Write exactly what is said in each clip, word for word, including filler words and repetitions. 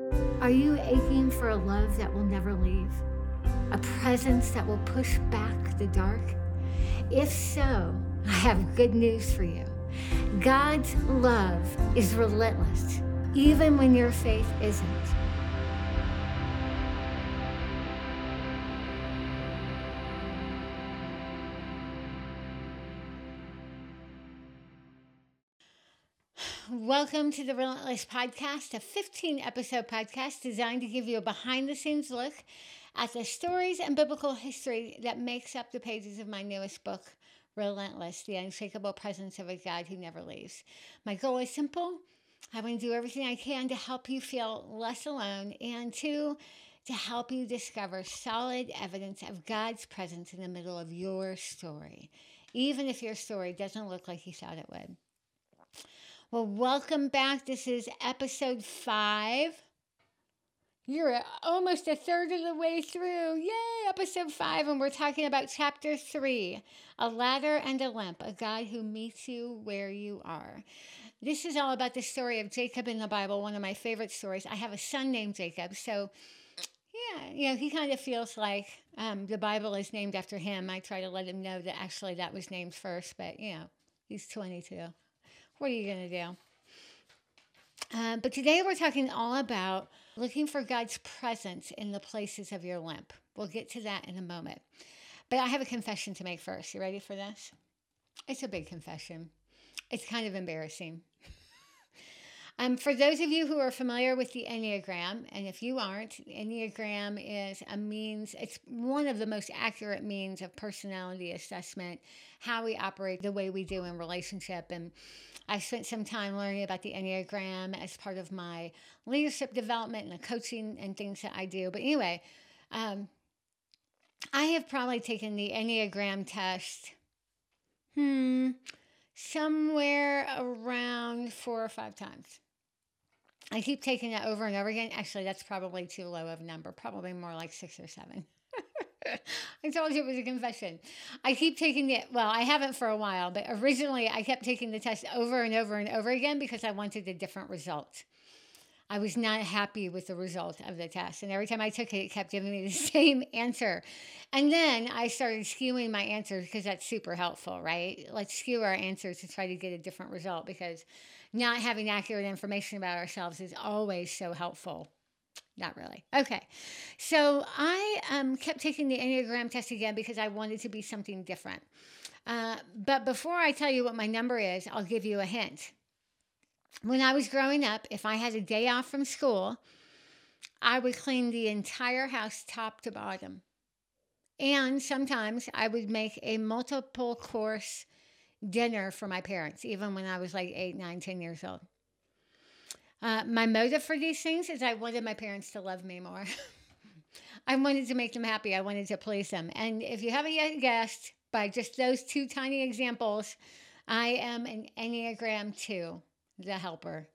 Are you aching for a love that will never leave? A presence that will push back the dark? If so, I have good news for you. God's love is relentless, even when your faith isn't. Welcome to the Relentless Podcast, a fifteen episode podcast designed to give you a behind the scenes look at the stories and biblical history that makes up the pages of my newest book, Relentless, the unshakable presence of a God who never leaves. My goal is simple. I want to do everything I can to help you feel less alone, and two, to help you discover solid evidence of God's presence in the middle of your story, even if your story doesn't look like you thought it would. Well, welcome back. This is episode five. You're almost a third of the way through. Yay, episode five. And we're talking about chapter three, A Ladder and a Lamp, a God who meets you where you are. This is all about the story of Jacob in the Bible, one of my favorite stories. I have a son named Jacob, so yeah, you know, he kind of feels like um, the Bible is named after him. I try to let him know that actually that was named first, but you know, he's twenty-two. What are you going to do? Uh, but today we're talking all about looking for God's presence in the places of your limp. We'll get to that in a moment. But I have a confession to make first. You ready for this? It's a big confession. It's kind of embarrassing. Um, for those of you who are familiar with the Enneagram, and if you aren't, Enneagram is a means, it's one of the most accurate means of personality assessment, how we operate, the way we do in relationship. And I spent some time learning about the Enneagram as part of my leadership development and the coaching and things that I do. But anyway, um, I have probably taken the Enneagram test, hmm, somewhere around four or five times. I keep taking it over and over again. Actually, that's probably too low of a number, probably more like six or seven. I told you it was a confession. I keep taking it, well, I haven't for a while, but originally I kept taking the test over and over and over again because I wanted a different result. I was not happy with the result of the test. And every time I took it, it kept giving me the same answer. And then I started skewing my answers because that's super helpful, right? Let's skew our answers to try to get a different result because not having accurate information about ourselves is always so helpful. Not really. Okay. So I um, kept taking the Enneagram test again because I wanted to be something different. Uh, but before I tell you what my number is, I'll give you a hint. When I was growing up, if I had a day off from school, I would clean the entire house top to bottom. And sometimes I would make a multiple course dinner for my parents, even when I was like eight, nine, ten years old. Uh, my motive for these things is I wanted my parents to love me more. I wanted to make them happy. I wanted to please them. And if you haven't yet guessed, by just those two tiny examples, I am an Enneagram two, the helper.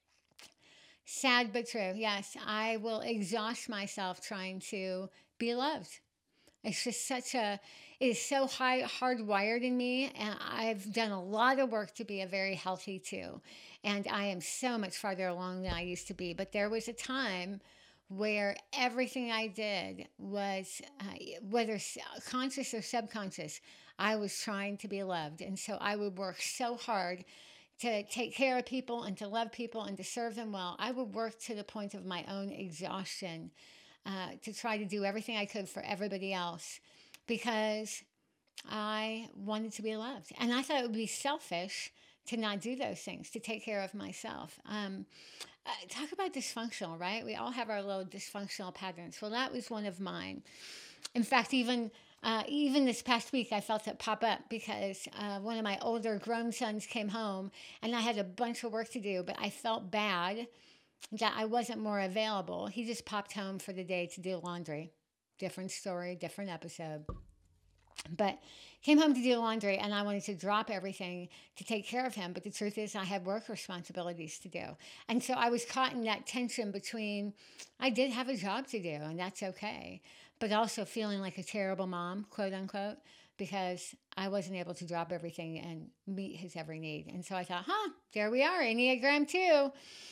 Sad but true. Yes, I will exhaust myself trying to be loved. It's just such a, it is so high, hardwired in me. And I've done a lot of work to be a very healthy two. And I am so much farther along than I used to be. But there was a time where everything I did was, uh, whether conscious or subconscious, I was trying to be loved. And so I would work so hard to take care of people and to love people and to serve them well. I would work to the point of my own exhaustion uh, to try to do everything I could for everybody else because I wanted to be loved. And I thought it would be selfish to not do those things, to take care of myself. Um, uh, talk about dysfunctional, right? We all have our little dysfunctional patterns. Well, that was one of mine. In fact, even uh, even this past week, I felt it pop up because uh, one of my older grown sons came home and I had a bunch of work to do, but I felt bad that I wasn't more available. He just popped home for the day to do laundry. Different story, different episode. But came home to do laundry and I wanted to drop everything to take care of him. But the truth is I had work responsibilities to do. And so I was caught in that tension between I did have a job to do and that's okay. But also feeling like a terrible mom, quote unquote, because I wasn't able to drop everything and meet his every need. And so I thought, huh, there we are, Enneagram two.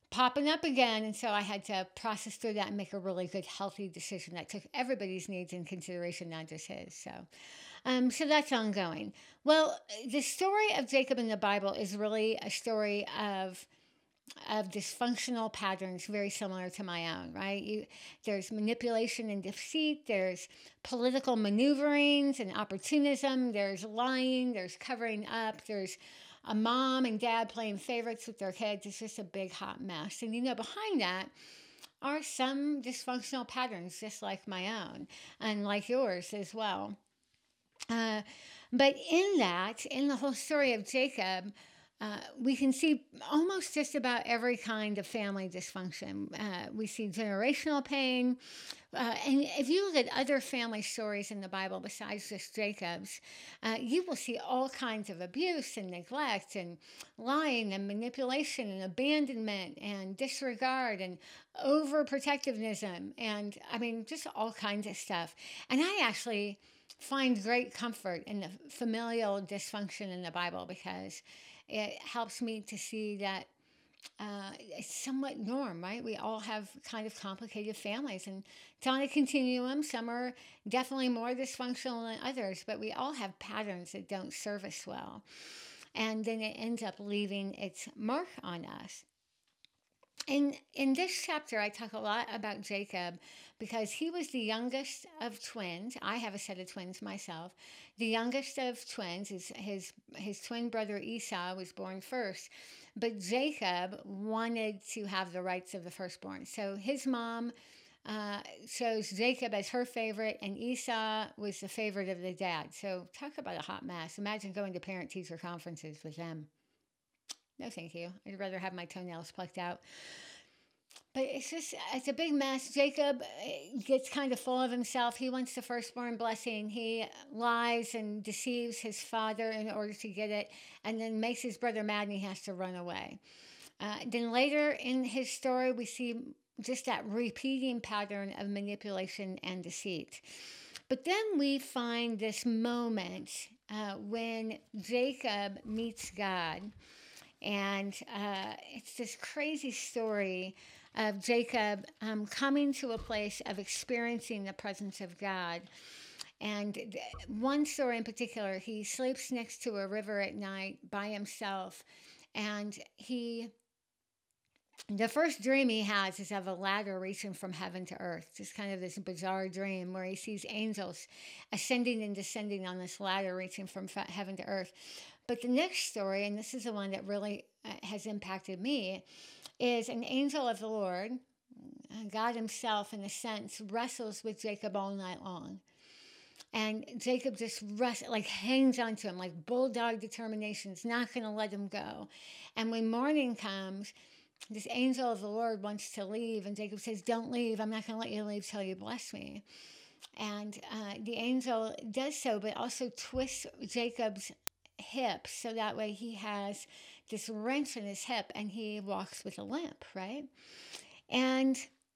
popping up again. And so I had to process through that and make a really good, healthy decision that took everybody's needs in consideration, not just his. So, um, so that's ongoing. Well, the story of Jacob in the Bible is really a story of of dysfunctional patterns very similar to my own, right? You, there's manipulation and deceit, there's political maneuverings and opportunism, there's lying, there's covering up, there's a mom and dad playing favorites with their kids. It's just a big hot mess. And you know, behind that are some dysfunctional patterns, just like my own and like yours as well. Uh, but in that, in the whole story of Jacob, uh, we can see almost just about every kind of family dysfunction. Uh, we see generational pain. Uh, and if you look at other family stories in the Bible besides just Jacob's, uh, you will see all kinds of abuse and neglect and lying and manipulation and abandonment and disregard and overprotectivism. And I mean, just all kinds of stuff. And I actually find great comfort in the familial dysfunction in the Bible because it helps me to see that uh, it's somewhat norm, right? We all have kind of complicated families, and it's on a continuum. Some are definitely more dysfunctional than others, but we all have patterns that don't serve us well. And then it ends up leaving its mark on us. In, in this chapter, I talk a lot about Jacob because he was the youngest of twins. I have a set of twins myself. The youngest of twins is his, his twin brother Esau was born first. But Jacob wanted to have the rights of the firstborn. So his mom uh, chose Jacob as her favorite, and Esau was the favorite of the dad. So talk about a hot mess. Imagine going to parent-teacher conferences with them. No, thank you. I'd rather have my toenails plucked out. But it's just, it's a big mess. Jacob gets kind of full of himself. He wants the firstborn blessing. He lies and deceives his father in order to get it, and then makes his brother mad, and he has to run away. Uh, then later in his story, we see just that repeating pattern of manipulation and deceit. But then we find this moment uh, when Jacob meets God. And uh, it's this crazy story of Jacob um, coming to a place of experiencing the presence of God. And th- one story in particular, he sleeps next to a river at night by himself. And he, the first dream he has is of a ladder reaching from heaven to earth. Just kind of this bizarre dream where he sees angels ascending and descending on this ladder reaching from heaven to earth. But the next story, and this is the one that really uh, has impacted me, is an angel of the Lord, God himself in a sense, wrestles with Jacob all night long. And Jacob just rest, like hangs onto him, like bulldog determination, is not going to let him go. And when morning comes, this angel of the Lord wants to leave, and Jacob says, "Don't leave. I'm not going to let you leave till you bless me." And uh, the angel does so, but also twists Jacob's hip so that way he has this wrench in his hip and he walks with a limp, right? And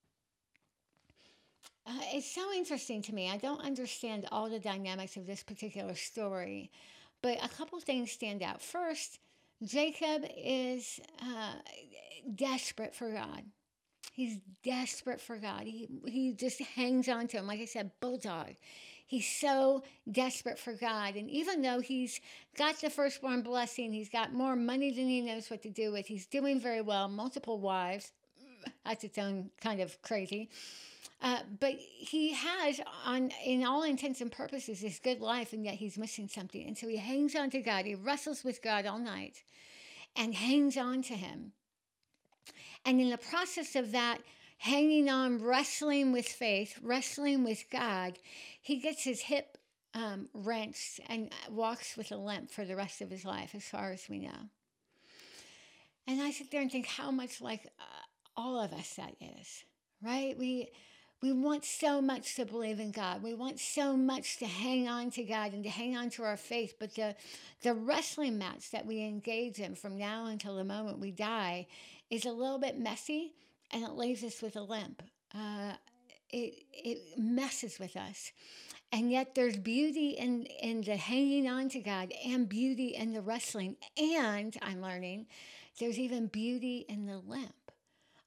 uh, it's so interesting to me. I don't understand all the dynamics of this particular story, but a couple things stand out. First, Jacob is uh, desperate for God. He's desperate for God. He he just hangs on to him. Like I said, bulldog. He's so desperate for God. And even though he's got the firstborn blessing, he's got more money than he knows what to do with, he's doing very well, multiple wives. That's its own kind of crazy. Uh, but he has, on in all intents and purposes, this good life, and yet he's missing something. And so he hangs on to God. He wrestles with God all night and hangs on to him. And in the process of that, hanging on, wrestling with faith, wrestling with God, he gets his hip um, wrenched and walks with a limp for the rest of his life, as far as we know. And I sit there and think how much like uh, all of us that is, right? We we want so much to believe in God. We want so much to hang on to God and to hang on to our faith. But the, the wrestling match that we engage in from now until the moment we die is a little bit messy, and it leaves us with a limp. Uh, it it messes with us. And yet there's beauty in, in the hanging on to God and beauty in the wrestling. And I'm learning there's even beauty in the limp.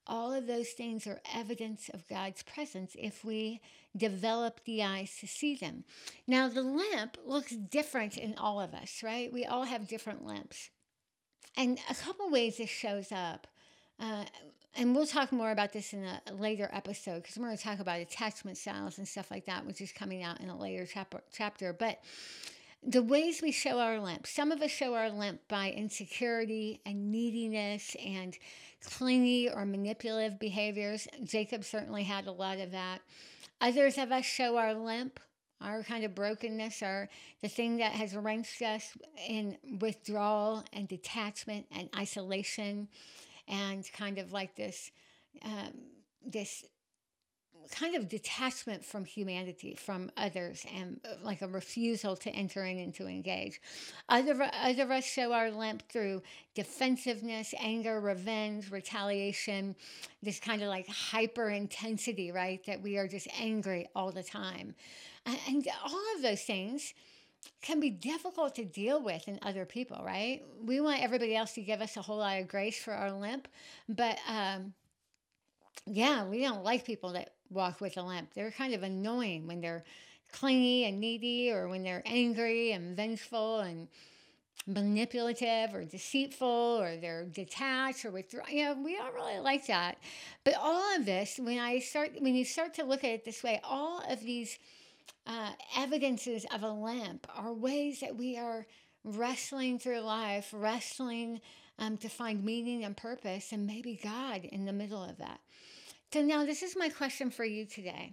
All of those things are evidence of God's presence if we develop the eyes to see them. Now, the limp looks different in all of us, right? We all have different limps. And a couple ways this shows up. Uh, and we'll talk more about this in a later episode because we're going to talk about attachment styles and stuff like that, which is coming out in a later chap- chapter. But the ways we show our limp, some of us show our limp by insecurity and neediness and clingy or manipulative behaviors. Jacob certainly had a lot of that. Others of us show our limp, our kind of brokenness, or the thing that has wrenched us in withdrawal and detachment and isolation, and kind of like this, um, this kind of detachment from humanity, from others, and uh, like a refusal to enter in and to engage. Other, other of us show our limp through defensiveness, anger, revenge, retaliation, this kind of like hyper intensity, right? That we are just angry all the time. And, and all of those things can be difficult to deal with in other people, right? We want everybody else to give us a whole lot of grace for our limp, but um, yeah, we don't like people that walk with a limp. They're kind of annoying when they're clingy and needy, or when they're angry and vengeful and manipulative or deceitful, or they're detached or withdraw. You know, we don't really like that. But all of this, when I start, when you start to look at it this way, all of these uh, evidences of a limp are ways that we are wrestling through life, wrestling um, to find meaning and purpose, and maybe God in the middle of that. So now this is my question for you today.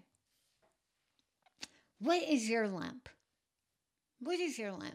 What is your limp? What is your limp?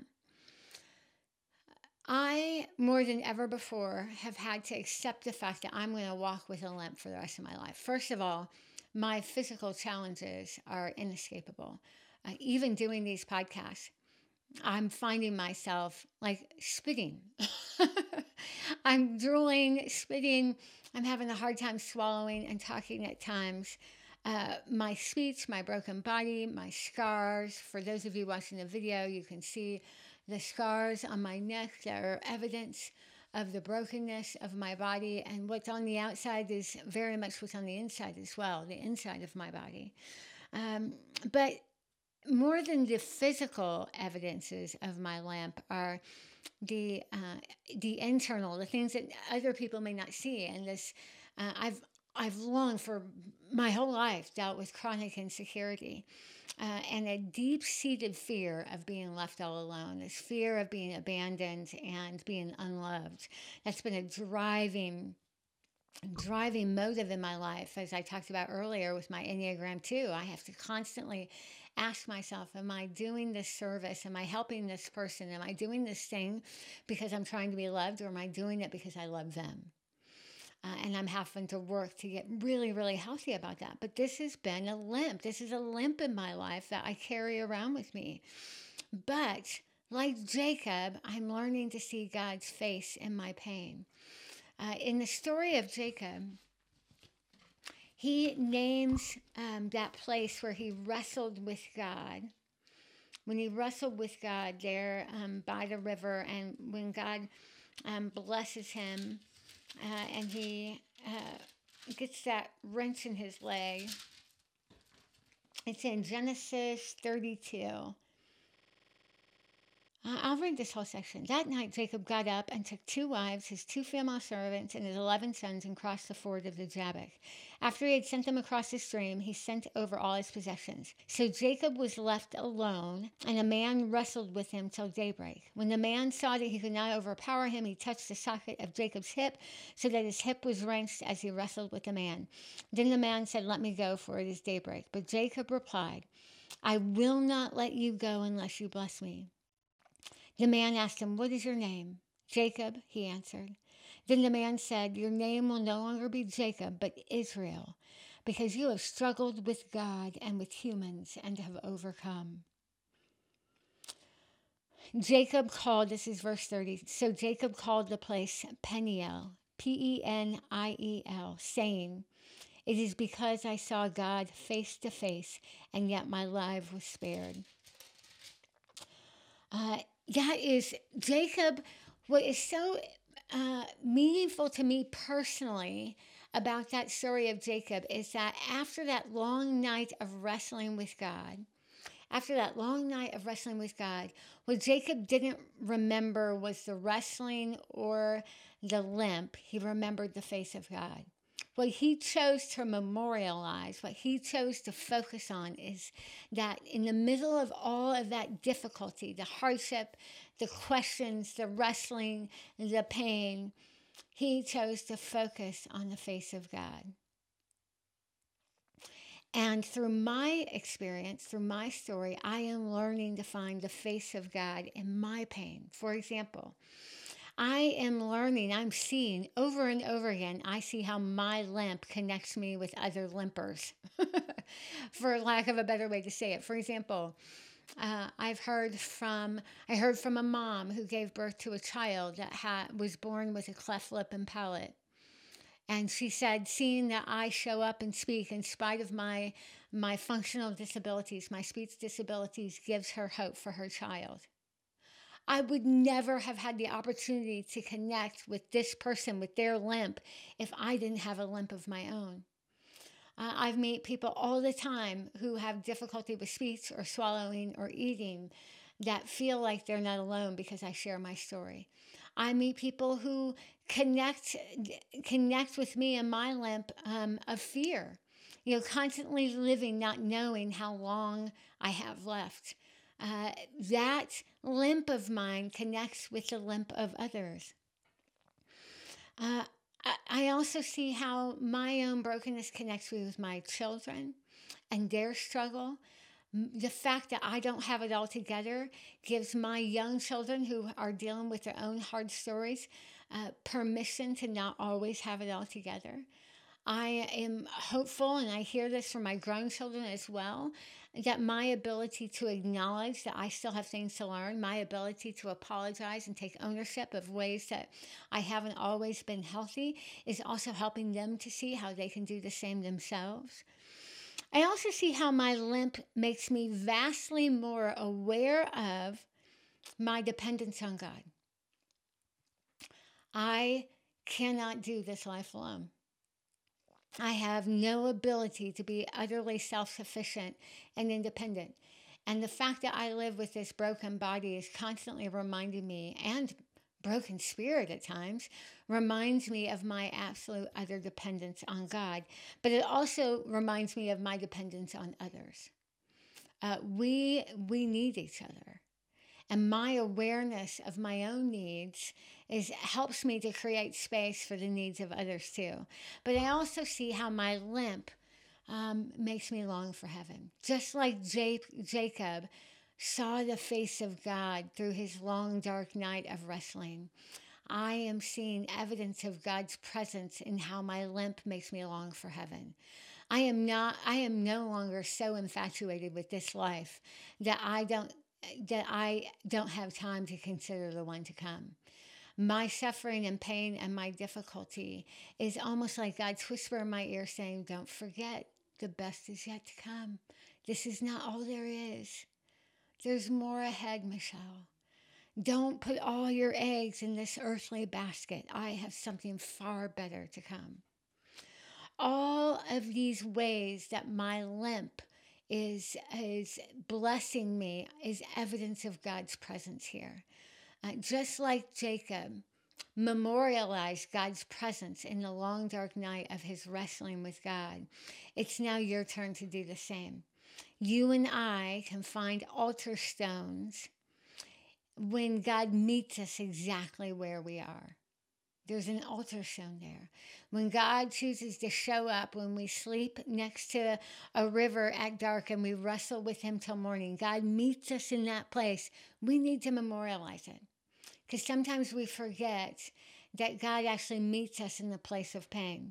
I, more than ever before, have had to accept the fact that I'm going to walk with a limp for the rest of my life. First of all, my physical challenges are inescapable. Uh, even doing these podcasts, I'm finding myself like spitting. I'm drooling, spitting. I'm having a hard time swallowing and talking at times. Uh, my speech, my broken body, my scars. For those of you watching the video, you can see the scars on my neck that are evidence of the brokenness of my body. And what's on the outside is very much what's on the inside as well, the inside of my body. Um, but more than the physical evidences of my limp are the uh, the internal, the things that other people may not see. And this, uh, I've I've longed for my whole life, dealt with chronic insecurity uh, and a deep-seated fear of being left all alone. This fear of being abandoned and being unloved. That's been a driving driving motive in my life. As I talked about earlier with my Enneagram two, I have to constantly ask myself, am I doing this service? Am I helping this person? Am I doing this thing because I'm trying to be loved, or am I doing it because I love them? Uh, and I'm having to work to get really, really healthy about that. But this has been a limp. This is a limp in my life that I carry around with me. But like Jacob, I'm learning to see God's face in my pain. Uh, in the story of Jacob, he names um, that place where he wrestled with God. When he wrestled with God there um, by the river, and when God um, blesses him uh, and he uh, gets that wrench in his leg. It's in Genesis thirty-two. I'll read this whole section. That night, Jacob got up and took two wives, his two female servants, and his eleven sons, and crossed the ford of the Jabbok. After he had sent them across the stream, he sent over all his possessions. So Jacob was left alone, and a man wrestled with him till daybreak. When the man saw that he could not overpower him, he touched the socket of Jacob's hip, so that his hip was wrenched as he wrestled with the man. Then the man said, "Let me go, for it is daybreak." But Jacob replied, "I will not let you go unless you bless me." The man asked him, "What is your name?" "Jacob," he answered. Then the man said, "Your name will no longer be Jacob, but Israel, because you have struggled with God and with humans and have overcome." Jacob called, this is verse thirty, so Jacob called the place Peniel, P E N I E L, saying, "It is because I saw God face to face, and yet my life was spared." Uh, that is Jacob. What is so uh, meaningful to me personally about that story of Jacob is that after that long night of wrestling with God, after that long night of wrestling with God, what Jacob didn't remember was the wrestling or the limp. He remembered the face of God. What he chose to memorialize, what he chose to focus on is that in the middle of all of that difficulty, the hardship, the questions, the wrestling, the pain, he chose to focus on the face of God. And through my experience, through my story, I am learning to find the face of God in my pain. For example, I am learning, I'm seeing over and over again, I see how my limp connects me with other limpers, for lack of a better way to say it. For example, uh, I've heard from, I heard from a mom who gave birth to a child that had, was born with a cleft lip and palate. And she said, seeing that I show up and speak in spite of my, my functional disabilities, my speech disabilities, gives her hope for her child. I would never have had the opportunity to connect with this person with their limp if I didn't have a limp of my own. Uh, I've met people all the time who have difficulty with speech or swallowing or eating that feel like they're not alone because I share my story. I meet people who connect connect with me and my limp um, of fear, you know, constantly living not knowing how long I have left. Uh, that limp of mine connects with the limp of others. Uh, I, I also see how my own brokenness connects me with my children and their struggle. The fact that I don't have it all together gives my young children who are dealing with their own hard stories uh, permission to not always have it all together. I am hopeful, and I hear this from my grown children as well, that my ability to acknowledge that I still have things to learn, my ability to apologize and take ownership of ways that I haven't always been healthy, is also helping them to see how they can do the same themselves. I also see how my limp makes me vastly more aware of my dependence on God. I cannot do this life alone. I have no ability to be utterly self-sufficient and independent. And the fact that I live with this broken body is constantly reminding me, and broken spirit at times, reminds me of my absolute utter dependence on God. But it also reminds me of my dependence on others. Uh, we, we need each other. And my awareness of my own needs is helps me to create space for the needs of others too. But I also see how my limp um, makes me long for heaven. Just like J- Jacob saw the face of God through his long, dark night of wrestling, I am seeing evidence of God's presence in how my limp makes me long for heaven. I am not, I am no longer so infatuated with this life that I don't that I don't have time to consider the one to come. My suffering and pain and my difficulty is almost like God's whisper in my ear saying, don't forget, the best is yet to come. This is not all there is. There's more ahead, Michelle. Don't put all your eggs in this earthly basket. I have something far better to come. All of these ways that my limp is is blessing me is evidence of God's presence here. Uh, just like Jacob memorialized God's presence in the long dark night of his wrestling with God, it's now your turn to do the same. You and I can find altar stones when God meets us exactly where we are. There's an altar stone there. When God chooses to show up, when we sleep next to a river at dark and we wrestle with him till morning, God meets us in that place. We need to memorialize it. Because sometimes we forget that God actually meets us in the place of pain.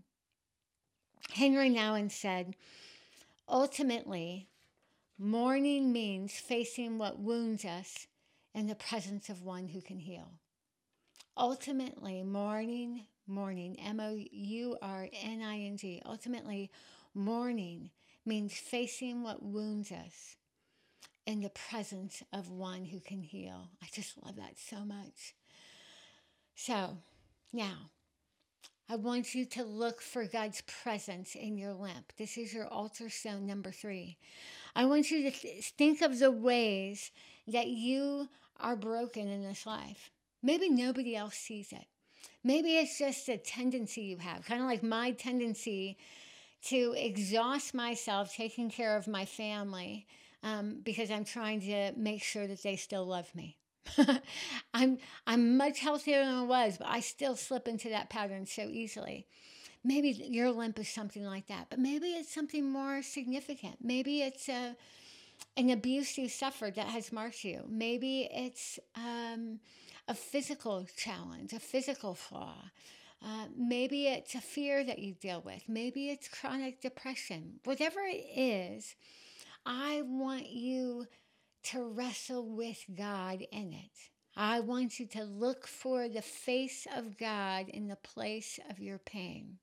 Henry Nouwen said, ultimately, mourning means facing what wounds us in the presence of one who can heal. Ultimately, mourning, mourning, M O U R N I N G, ultimately, mourning means facing what wounds us in the presence of one who can heal. I just love that so much. So, now, I want you to look for God's presence in your limp. This is your altar stone number three. I want you to th- think of the ways that you are broken in this life. Maybe nobody else sees it. Maybe it's just a tendency you have, kind of like my tendency to exhaust myself taking care of my family um, because I'm trying to make sure that they still love me. I'm I'm much healthier than I was, but I still slip into that pattern so easily. Maybe your limp is something like that, but maybe it's something more significant. Maybe it's a an abuse you suffered that has marked you. Maybe it's um, a physical challenge, a physical flaw. Uh, maybe it's a fear that you deal with. Maybe it's chronic depression. Whatever it is, I want you to wrestle with God in it. I want you to look for the face of God in the place of your pain.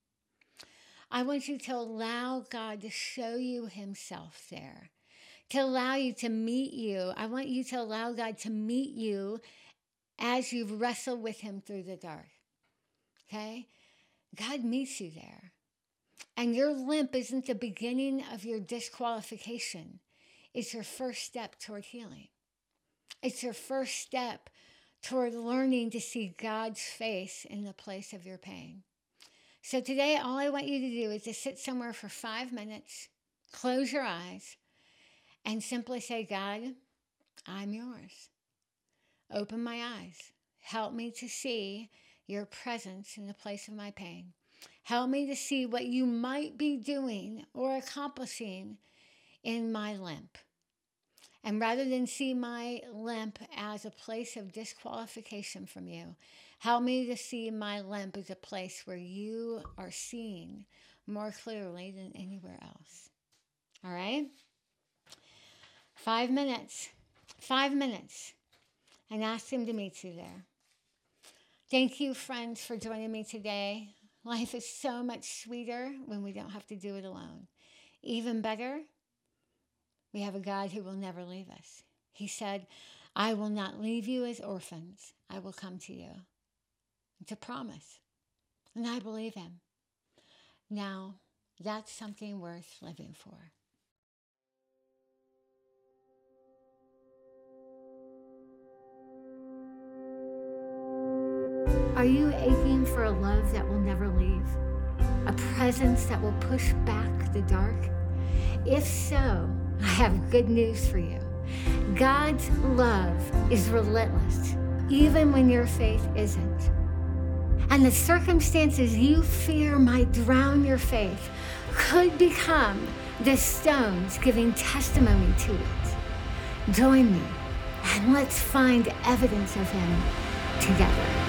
I want you to allow God to show you himself there, to allow you to meet you. I want you to allow God to meet you as you wrestle with him through the dark. Okay? God meets you there. And your limp isn't the beginning of your disqualification. It's your first step toward healing. It's your first step toward learning to see God's face in the place of your pain. So today, all I want you to do is to sit somewhere for five minutes, close your eyes, and simply say, God, I'm yours. Open my eyes. Help me to see your presence in the place of my pain. Help me to see what you might be doing or accomplishing in my limp. And rather than see my limp as a place of disqualification from you, help me to see my limp as a place where you are seen more clearly than anywhere else. All right? Five minutes. Five minutes. And ask him to meet you there. Thank you, friends, for joining me today. Life is so much sweeter when we don't have to do it alone. Even better, we have a God who will never leave us. He said, I will not leave you as orphans. I will come to you. It's a promise. And I believe him. Now, that's something worth living for. Are you aching for a love that will never leave? A presence that will push back the dark? If so, I have good news for you. God's love is relentless, even when your faith isn't. And the circumstances you fear might drown your faith could become the stones giving testimony to it. Join me, and let's find evidence of him together.